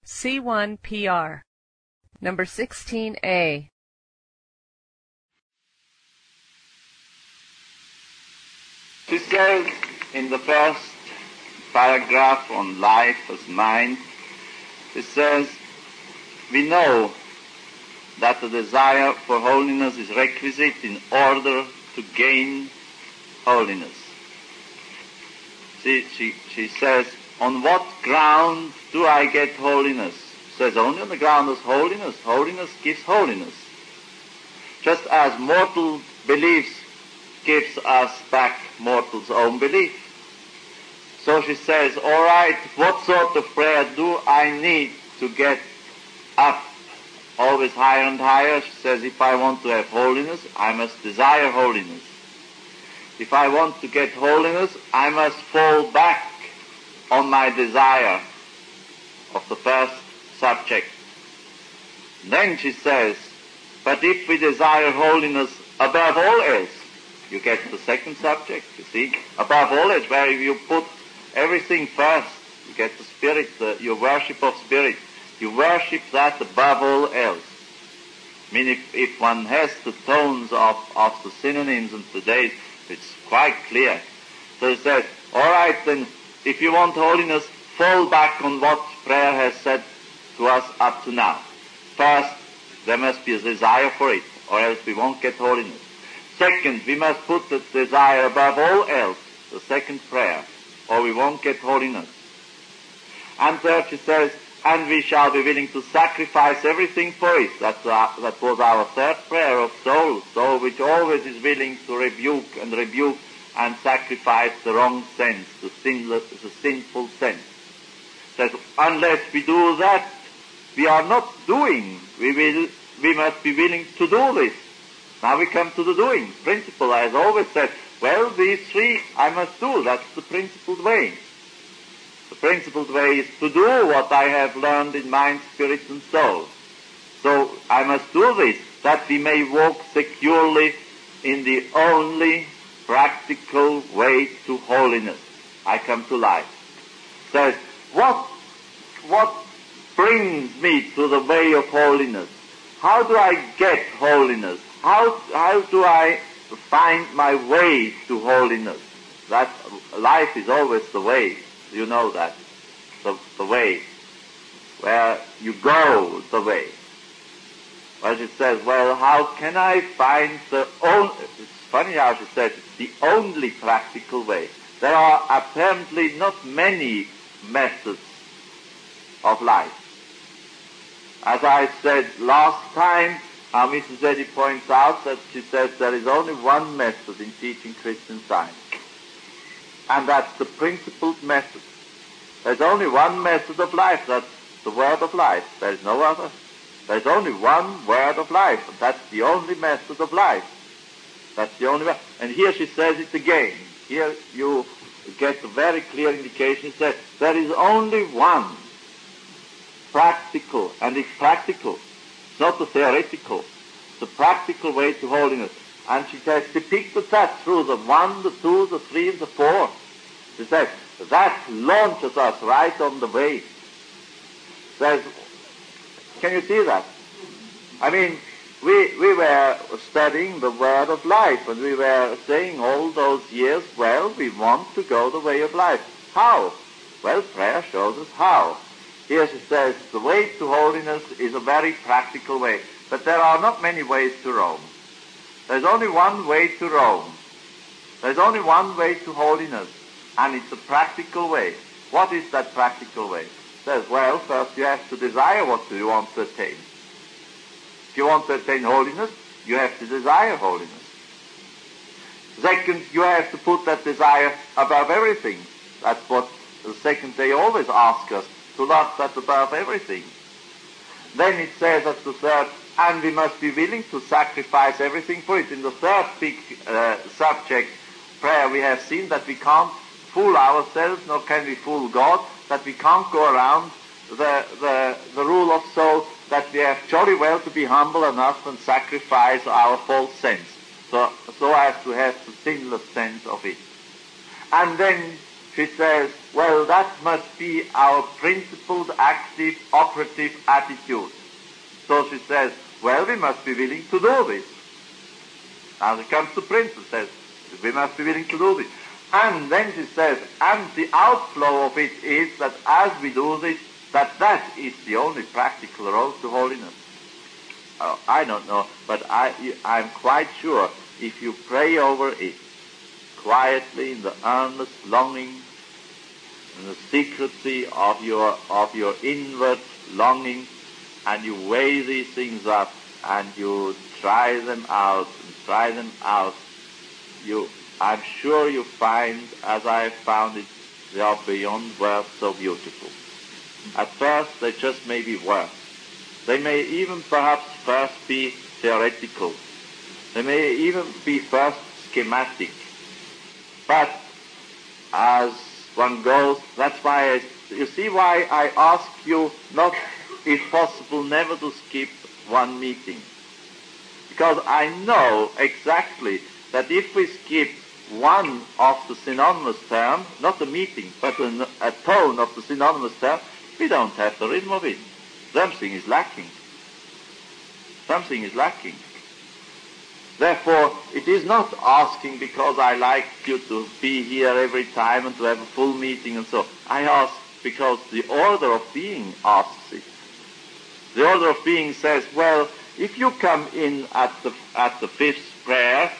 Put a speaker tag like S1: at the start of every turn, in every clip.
S1: C1PR. Number 16A.
S2: She says in the first paragraph on life as mind, she says, we know that the desire for holiness is requisite in order to gain holiness. She says, on what ground do I get holiness? She says, only on the ground of holiness. Holiness gives holiness. Just as mortal beliefs gives us back mortal's own belief. So she says, all right, what sort of prayer do I need to get up always higher and higher? She says, if I want to have holiness, I must desire holiness. If I want to get holiness, I must fall back on my desire of the first subject. Then she says, but if we desire holiness above all else, you get the second subject, you see, above all else, where you put everything first, you get the spirit, your worship of spirit. You worship that above all else. I mean, if one has the tones of the synonyms in today, it's quite clear. So it says, all right, then, if you want holiness, fall back on what prayer has said to us up to now. First, there must be a desire for it, or else we won't get holiness. Second, we must put the desire above all else, the second prayer, or we won't get holiness. And third, she says, and we shall be willing to sacrifice everything for it. That was our third prayer of soul which always is willing to rebuke and sacrifice the wrong sense, the sinful sense. That unless we do that, we are not doing. We must be willing to do this. Now we come to the doing. Principle, I have always said, well, these three I must do. That's the principled way. The principled way is to do what I have learned in mind, spirit, and soul. So I must do this, that we may walk securely in the only practical way to holiness. I come to life. Says, what brings me to the way of holiness? How do I get holiness? How do I find my way to holiness? That life is always the way. You know that. The way. Where you go, the way. Well, she says, well, how can I find it's funny how she says, the only practical way. There are apparently not many methods of life. As I said last time, Mrs. Eddy points out that she says there is only one method in teaching Christian Science. And that's the principled method. There's only one method of life, that's the word of life. There's no other. There's only one word of life, and that's the only method of life. That's the only way. And here she says it again. Here you get a very clear indication. She says there is only one practical, and it's practical. It's not the theoretical. It's the practical way to holiness. And she says, depicted that through the 1, the 2, the 3, and the 4. She says, that launches us right on the way. Says, can you see that? I mean, we were studying the word of life, and we were saying all those years, well, we want to go the way of life. How? Well, prayer shows us how. Here she says, the way to holiness is a very practical way. But there are not many ways to Rome. There's only one way to Rome. There's only one way to holiness, and it's a practical way. What is that practical way? It says, well, first you have to desire what you want to attain. If you want to attain holiness, you have to desire holiness. Second, you have to put that desire above everything. That's what the second they always ask us, to love that above everything. Then it says at the third, and we must be willing to sacrifice everything for it. In the third big subject, prayer, we have seen that we can't fool ourselves, nor can we fool God, that we can't go around the rule of soul, that we have jolly well to be humble enough and sacrifice our false sense, so as to have the sinless sense of it. And then she says, well, that must be our principled, active, operative attitude. So she says, well, we must be willing to do this. Now it comes to principle, says, we must be willing to do this. And then she says, and the outflow of it is that as we do this, that is the only practical road to holiness. I don't know, but I'm quite sure if you pray over it quietly in the earnest longing, in the secrecy of your inward longing, and you weigh these things up and you try them out, I'm sure you find, as I have found it, they are beyond words so beautiful. At first, they just may be words. They may even perhaps first be theoretical. They may even be first schematic. But as one goes, that's why you see why I ask you not, if possible, never to skip one meeting. Because I know exactly that if we skip one of the synonymous term, not a meeting, but a tone of the synonymous term, we don't have the rhythm of it. Something is lacking. Something is lacking. Therefore, it is not asking because I like you to be here every time and to have a full meeting and so. I ask because the order of being asks it. The order of being says, well, if you come in at the fifth prayer,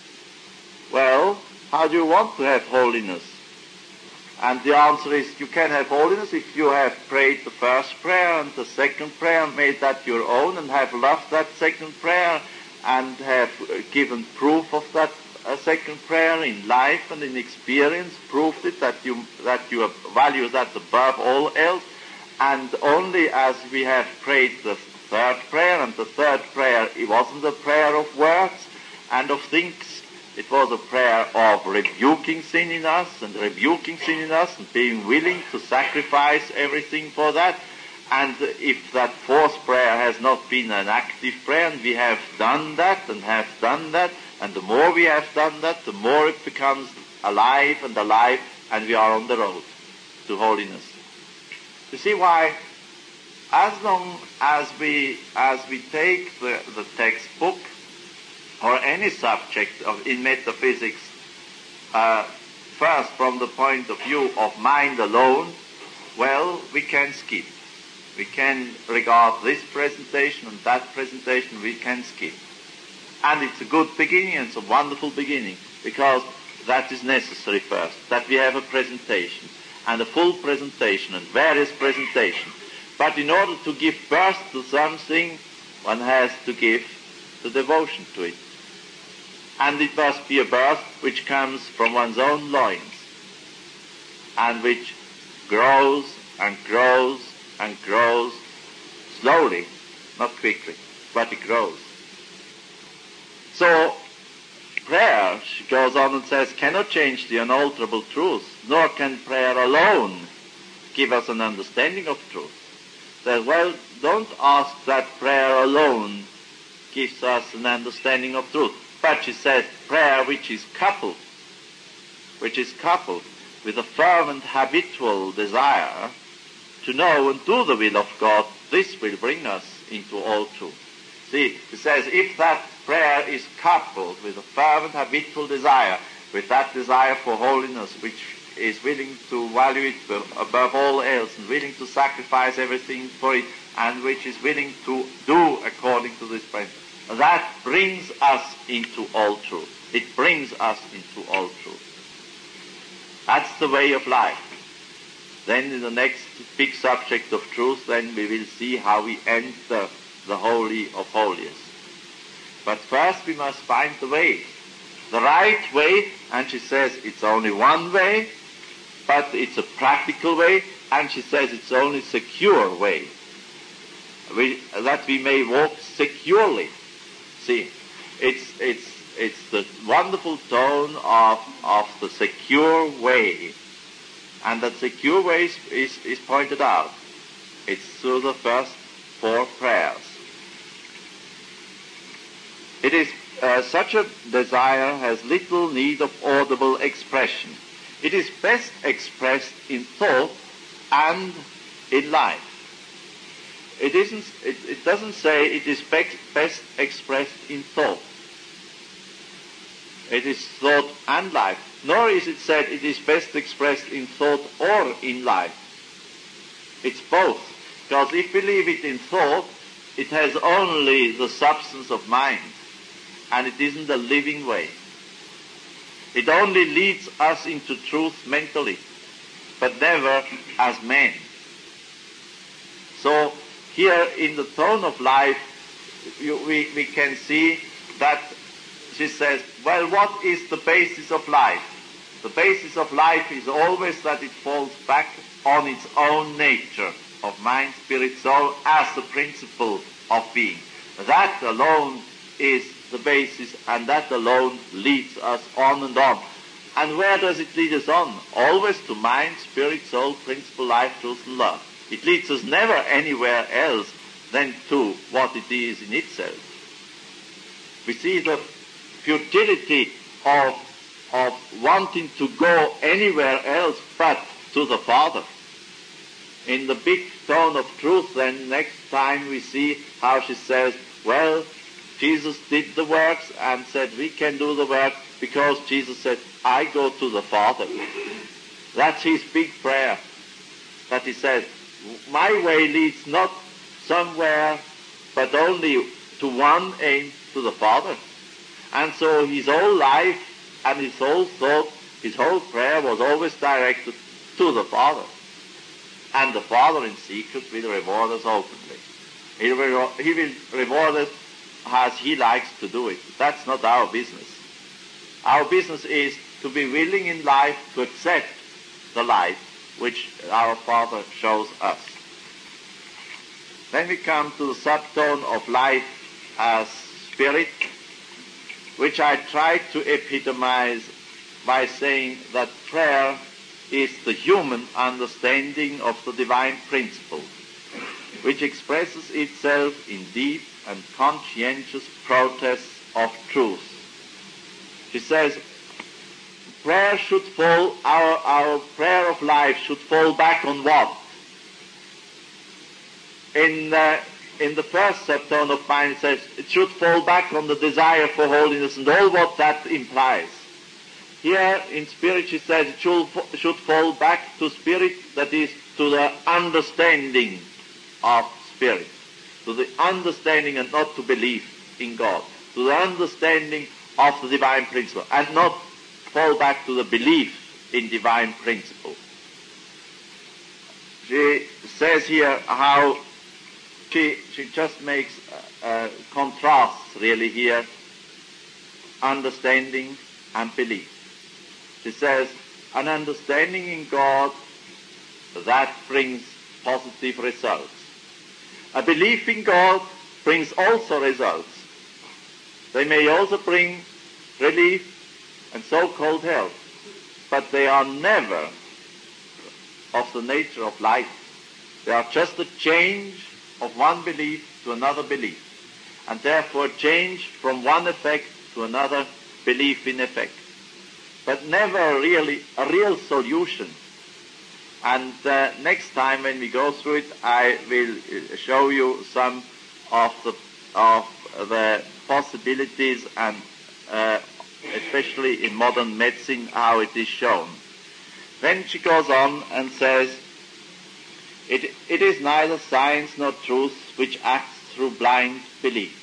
S2: well, how do you want to have holiness? And the answer is, you can have holiness if you have prayed the first prayer and the second prayer, made that your own, and have loved that second prayer, and have given proof of that second prayer in life and in experience, proved it that you value that above all else. And only as we have prayed the third prayer, and the third prayer, it wasn't a prayer of words and of things, it was a prayer of rebuking sin in us and being willing to sacrifice everything for that. And if that fourth prayer has not been an active prayer, and we have done that, and the more we have done that, the more it becomes alive, and we are on the road to holiness. You see why, as long as we take the textbook, or any subject in metaphysics, first from the point of view of mind alone, well, we can skip. We can regard this presentation and that presentation, we can skip. And it's a good beginning, and it's a wonderful beginning, because that is necessary first, that we have a presentation, and a full presentation, and various presentations. But in order to give birth to something, one has to give the devotion to it. And it must be a birth which comes from one's own loins, and which grows and grows and grows slowly, not quickly, but it grows. So prayer, she goes on and says, cannot change the unalterable truth, nor can prayer alone give us an understanding of truth. Says, well, don't ask that prayer alone gives us an understanding of truth. But she says, prayer which is coupled with a fervent habitual desire to know and do the will of God, this will bring us into all truth. See, she says, if that prayer is coupled with a fervent habitual desire, with that desire for holiness, which is willing to value it above all else, and willing to sacrifice everything for it, and which is willing to do according to this principle, that brings us into all truth. It brings us into all truth. That's the way of life. Then in the next big subject of truth, then we will see how we enter the Holy of Holies. But first we must find the way, the right way, and she says it's only one way, but it's a practical way, and she says it's only secure way, that we may walk securely. See, it's the wonderful tone of the secure way, and that secure way is pointed out. It's through the first four prayers. It is such a desire has little need of audible expression. It is best expressed in thought and in life. It doesn't say it is best expressed in thought. It is thought and life. Nor is it said it is best expressed in thought or in life. It's both. Because if we leave it in thought, it has only the substance of mind, and it isn't a living way. It only leads us into truth mentally, but never as men. So here in the tone of life, we can see that she says, well, what is the basis of life? The basis of life is always that it falls back on its own nature of mind, spirit, soul, as the principle of being. That alone is the basis, and that alone leads us on and on. And where does it lead us on? Always to mind, spirit, soul, principle, life, truth, and love. It leads us never anywhere else than to what it is in itself. We see the futility of wanting to go anywhere else but to the Father. In the big tone of truth, then next time we see how she says, well, Jesus did the works and said we can do the work because Jesus said, I go to the Father. That's his big prayer. That he says, my way leads not somewhere but only to one aim, to the Father. And so his whole life and his whole thought, his whole prayer was always directed to the Father. And the Father in secret will reward us openly. He will reward us as he likes to do it. That's not our business. Our business is to be willing in life to accept the life which our Father shows us. Then we come to the subtone of life as spirit, which I tried to epitomize by saying that prayer is the human understanding of the divine principle, which expresses itself in deep and conscientious protests of truth. She says, prayer should fall, our prayer of life should fall back on what? In the first subtone of mind it says, it should fall back on the desire for holiness and all what that implies. Here in spirit she says it should fall back to spirit, that is, to the understanding of spirit, to the understanding and not to belief in God, to the understanding of the divine principle, and not fall back to the belief in divine principle. She says here how she just makes contrasts really here, understanding and belief. She says, an understanding in God, that brings positive results. A belief in God brings also results. They may also bring relief and so-called health, but they are never of the nature of life. They are just a change of one belief to another belief, and therefore change from one effect to another belief in effect, but never really a real solution. And next time when we go through it, I will show you some of the possibilities, and especially in modern medicine, how it is shown. Then she goes on and says, it is neither science nor truth which acts through blind belief,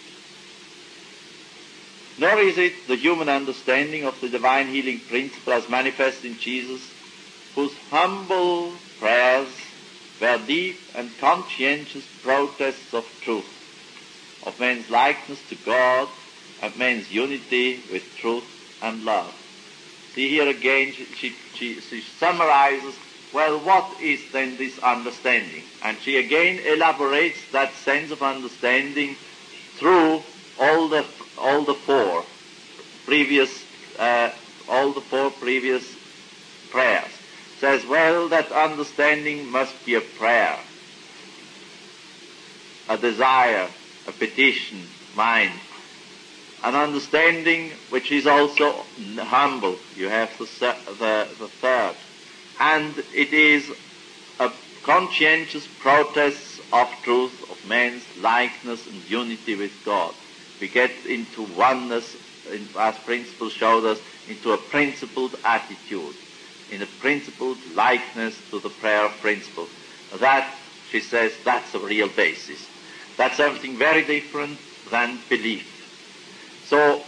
S2: nor is it the human understanding of the divine healing principle as manifest in Jesus, whose humble prayers were deep and conscientious protests of truth, of man's likeness to God, and man's unity with truth and love. See here again, she summarizes, well, what is then this understanding? And she again elaborates that sense of understanding through all the four previous prayers. Says, well, that understanding must be a prayer, a desire, a petition, mind, an understanding which is also humble. You have the third. And it is a conscientious protest of truth, of man's likeness and unity with God. We get into oneness, as principle showed us, into a principled attitude, in a principled likeness to the prayer of principle. That, she says, that's a real basis. That's something very different than belief. So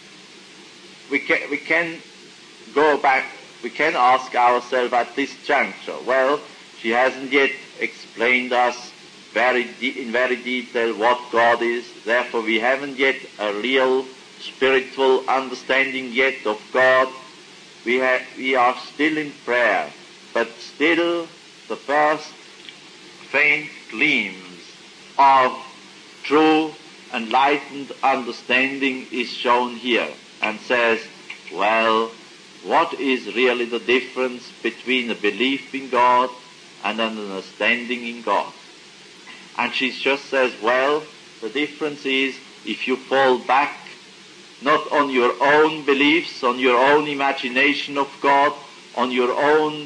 S2: we can go back, we can ask ourselves at this juncture, well, she hasn't yet explained us in very detail what God is, therefore we haven't yet a real spiritual understanding yet of God. We are still in prayer, but still the first faint gleams of true enlightened understanding is shown here, and says, well, what is really the difference between a belief in God and an understanding in God? And she just says, well, the difference is if you fall back not on your own beliefs, on your own imagination of God, on your own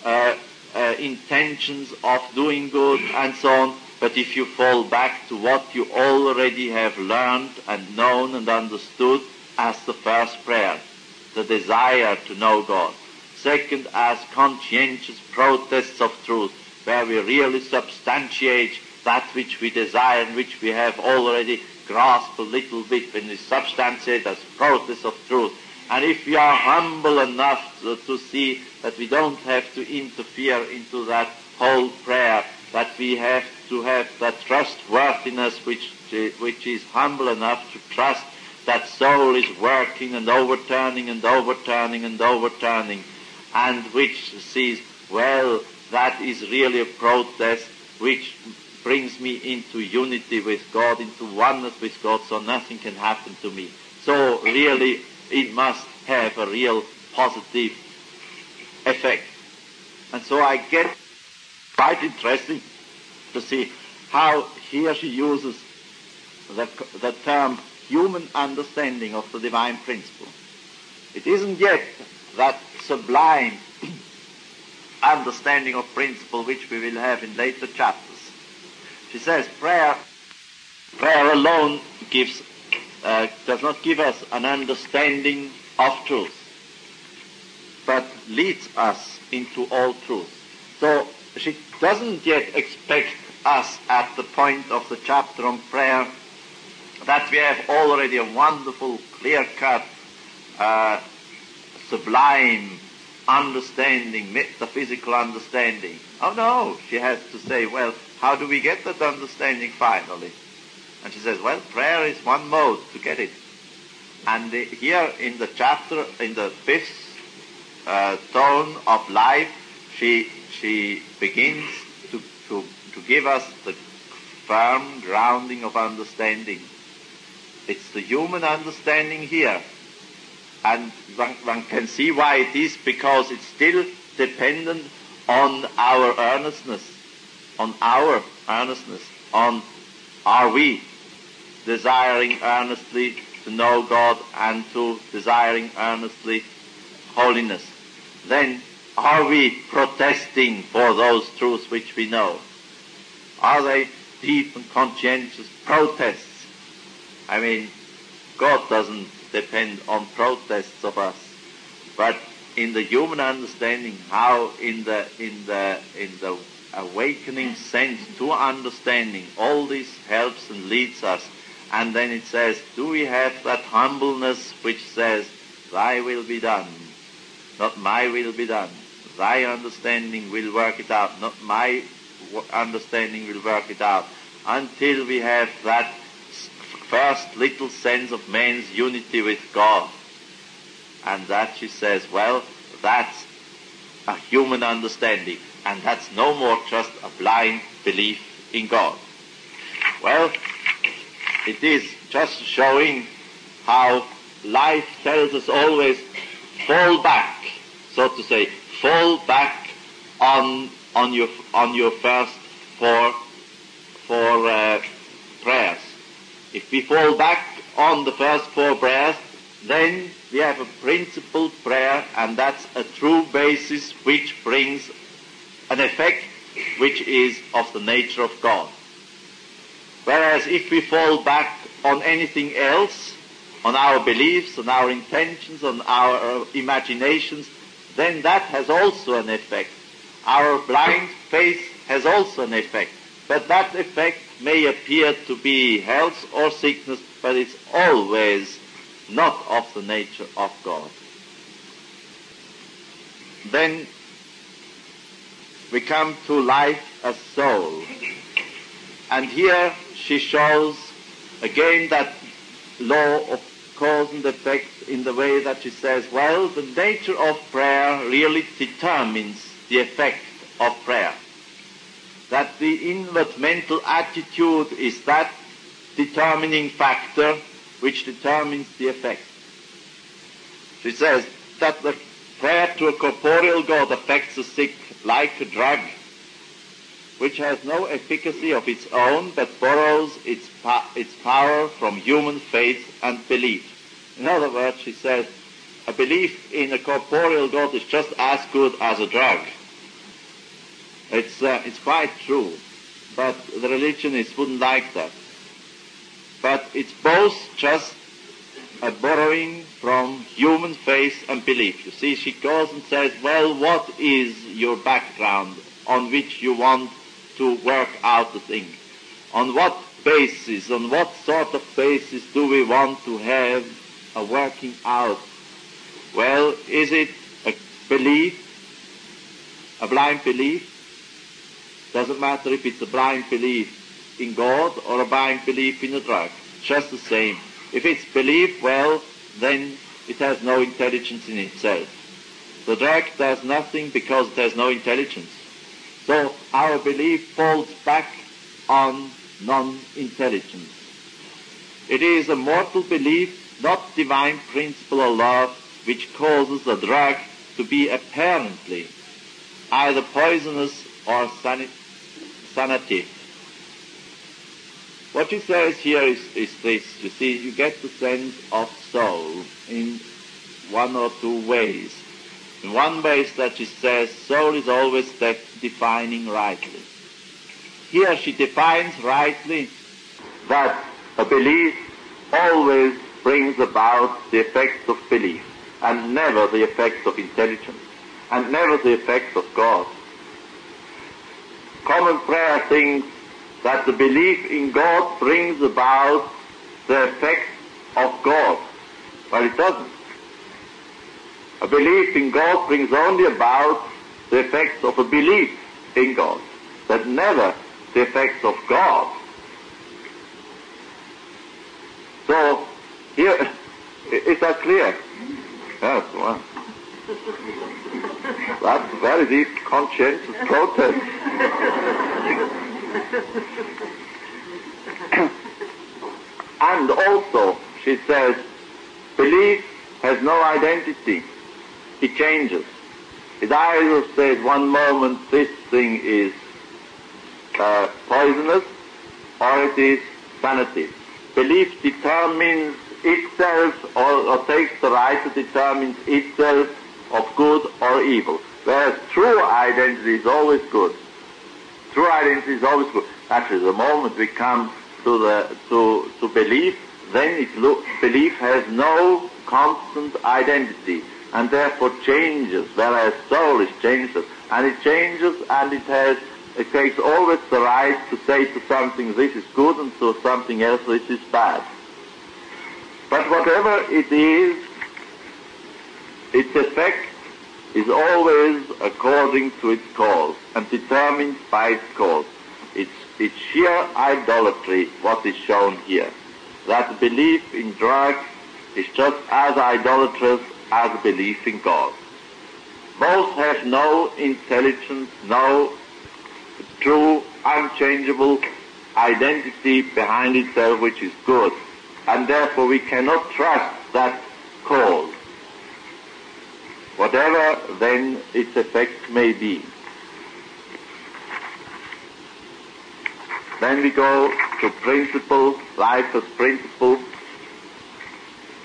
S2: intentions of doing good and so on, but if you fall back to what you already have learned and known and understood as the first prayer, the desire to know God. Second, as conscientious protests of truth, where we really substantiate that which we desire and which we have already grasped a little bit, when we substantiate as protests of truth. And if we are humble enough to see that we don't have to interfere into that whole prayer, that we have to have that trustworthiness which is humble enough to trust that soul is working and overturning and overturning and overturning, and which sees, well, that is really a protest which brings me into unity with God, into oneness with God, so nothing can happen to me. So really it must have a real positive effect. And so I get quite interesting to see how here she uses the term human understanding of the divine principle. It isn't yet that sublime understanding of principle which we will have in later chapters. She says prayer alone does not give us an understanding of truth, but leads us into all truth. So she doesn't yet expect us at the point of the chapter on prayer that we have already a wonderful, clear-cut, sublime understanding, metaphysical understanding. Oh no, she has to say, well, how do we get that understanding finally? And she says, well, prayer is one mode to get it. And here in the chapter, in the fifth tone of life, she begins to give us the firm grounding of understanding. It's the human understanding here. And one can see why it is, because it's still dependent on our earnestness, on are we desiring earnestly to know God and to desiring earnestly holiness. Then are we protesting for those truths which we know? Are they deep and conscientious protests? I mean, God doesn't depend on protests of us, but in the human understanding, how in the awakening sense to understanding, all this helps and leads us. And then it says, do we have that humbleness which says, thy will be done, not my will be done. Thy understanding will work it out, not my understanding will work it out. Until we have that first little sense of man's unity with God. And that, she says, well, that's a human understanding. And that's no more just a blind belief in God. Well, it is just showing how life tells us always, fall back, so to say, fall back on your first four prayers. If we fall back on the first four prayers, then we have a principal prayer, and that's a true basis which brings an effect which is of the nature of God. Whereas if we fall back on anything else, on our beliefs, on our intentions, on our imaginations, then that has also an effect. Our blind faith has also an effect. But that effect may appear to be health or sickness, but it's always not of the nature of God. Then we come to life as soul. And here she shows again that law of cause and effect in the way that she says, well, the nature of prayer really determines the effect of prayer. That the inward mental attitude is that determining factor which determines the effect. She says that the prayer to a corporeal God affects the sick like a drug, which has no efficacy of its own, but borrows its power from human faith and belief. In other words, she says, a belief in a corporeal God is just as good as a drug. It's quite true, but the religionists wouldn't like that. But it's both just a borrowing from human faith and belief. You see, she goes and says, well, what is your background on which you want to work out the thing? On what basis, on what sort of basis do we want to have a working out? Well, is it a belief, a blind belief? Doesn't matter if it's a blind belief in God or a blind belief in a drug. Just the same. If it's belief, well, then it has no intelligence in itself. The drug does nothing because it has no intelligence. So our belief falls back on non-intelligence. It is a mortal belief, not divine principle or love, which causes the drug to be apparently either poisonous or sanative. What she says here is this. You see, you get the sense of soul in one or two ways. In one way is that she says soul is always defining rightly. Here she defines rightly that a belief always brings about the effects of belief, and never the effects of intelligence, and never the effects of God. Common prayer thinks that the belief in God brings about the effects of God. Well, it doesn't. A belief in God brings only about the effects of a belief in God, but never the effects of God. So, here, is that clear? Yes, well. That's a very deep conscientious protest. And also, she says, belief has no identity. It changes. It either says one moment this thing is poisonous, or it is sanative. Belief determines itself, or takes the right to determine itself of good or evil. Whereas true identity is always good. True identity is always good. Actually, the moment we come to belief, then belief has no constant identity, and therefore changes, whereas soul is changeless. And it changes, and it takes always the right to say to something, this is good, and to something else, this is bad. But whatever it is, its effect is always according to its cause, and determined by its cause. It's sheer idolatry, what is shown here. That belief in drugs is just as idolatrous as belief in God. Both have no intelligence, no true, unchangeable identity behind itself, which is good. And therefore we cannot trust that cause, whatever then its effect may be. Then we go to principle, life as principle.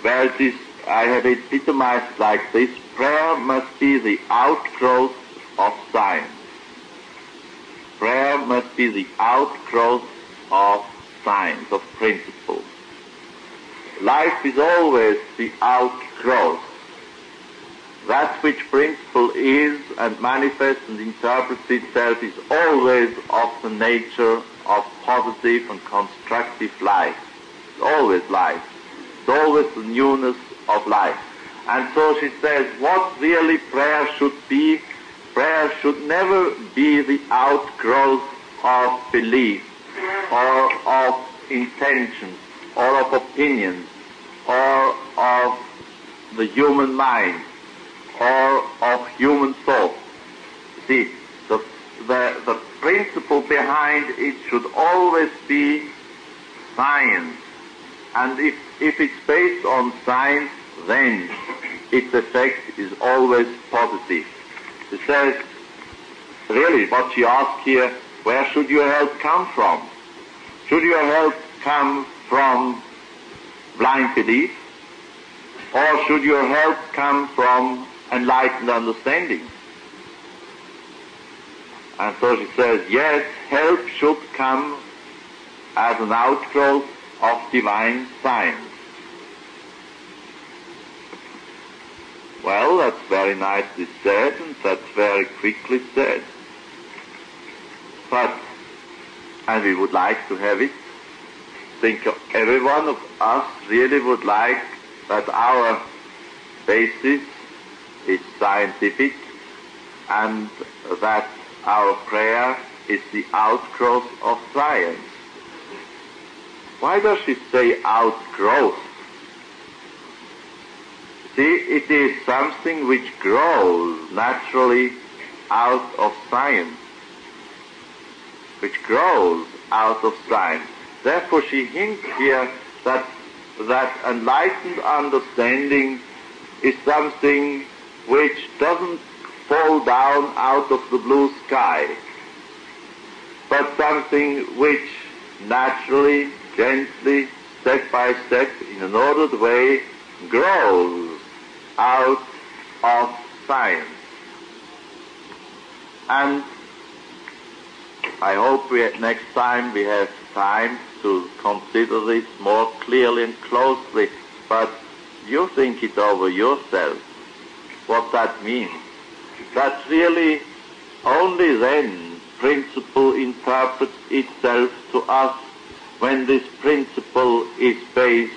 S2: where it is, I have it epitomized like this: prayer must be the outgrowth of science. Prayer must be the outgrowth of science, of principle. Life is always the outgrowth. That which principle is and manifests and interprets itself is always of the nature of positive and constructive life. It's always life. It's always the newness of life. And so she says, what really prayer should be, prayer should never be the outgrowth of belief or of intentions or of opinions or of the human mind or of human thought. See, the principle behind it should always be science. And if it's based on science, then its effect is always positive. It says, really, what she asks here, where should your help come from? Should your help come from blind belief? Or should your help come from enlightened understanding? And so she says, yes, help should come as an outgrowth of divine science. Well, that's very nicely said, and that's very quickly said. But, and we would like to have it, think every one of us really would like that our basis is scientific and that our prayer is the outgrowth of science. Why does she say outgrowth? See, it is something which grows naturally out of science, which grows out of science. Therefore she hints here that enlightened understanding is something which doesn't fall down out of the blue sky, but something which naturally, gently, step by step, in an ordered way, grows out of science. And I hope next time we have time to consider this more clearly and closely, but you think it over yourself, what that means. That really only then principle interprets itself to us when this principle is based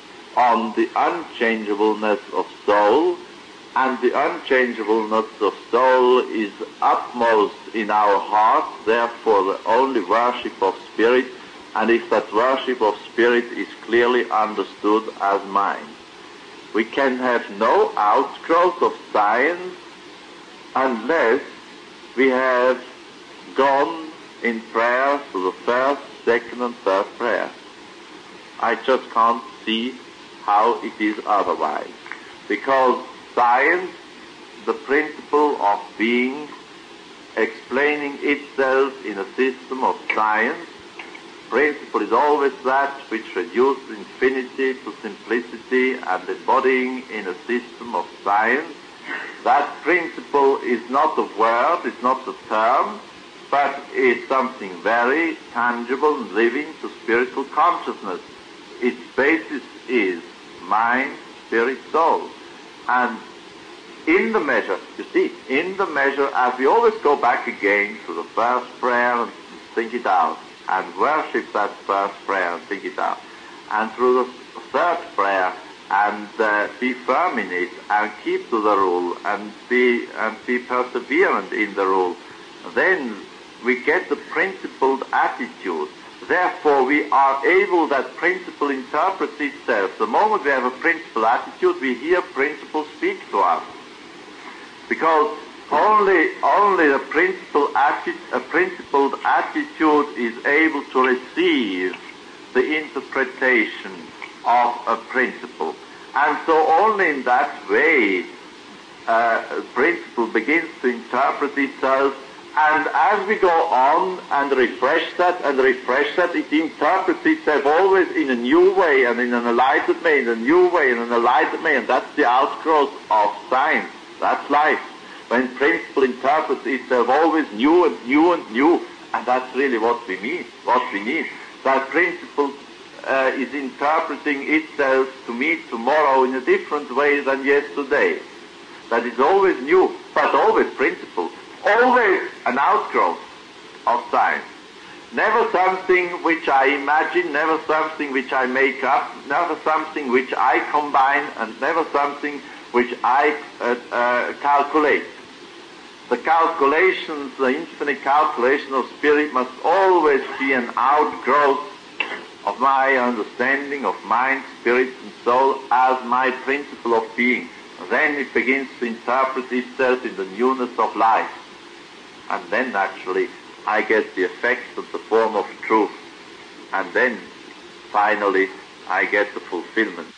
S2: on the unchangeableness of soul, and the unchangeableness of soul is upmost in our heart, therefore the only worship of spirit, and if that worship of spirit is clearly understood as mind. We can have no outgrowth of science unless we have gone in prayer to the first, second and third prayer. I just can't see how it is otherwise. Because science, the principle of being, explaining itself in a system of science, principle is always that which reduces infinity to simplicity and embodying in a system of science. That principle is not a word, it's not a term, but is something very tangible and living to spiritual consciousness. Its basis is mind, spirit, soul. And in the measure, you see, in the measure, as we always go back again to the first prayer and think it out, and worship that first prayer and think it out, and through the third prayer and be firm in it and keep to the rule and be perseverant in the rule, then we get the principled attitude. Therefore, we are able, that principle interprets itself. The moment we have a principled attitude, we hear principle speak to us. Because only a principled attitude is able to receive the interpretation of a principle. And so only in that way, principle begins to interpret itself And as we go on and refresh that, it interprets itself always in a new way and in an enlightened way, in a new way, in an enlightened way, and that's the outgrowth of science. That's life. When principle interprets itself always new and new and new, and that's really what we mean, That principle is interpreting itself to me tomorrow in a different way than yesterday. That is always new, but always principle. Always an outgrowth of science. Never something which I imagine, never something which I make up, never something which I combine, and never something which I calculate. The calculations, the infinite calculation of spirit must always be an outgrowth of my understanding of mind, spirit, and soul as my principle of being. And then it begins to interpret itself in the newness of life. And then naturally I get the effect of the form of truth. And then finally I get the fulfillment.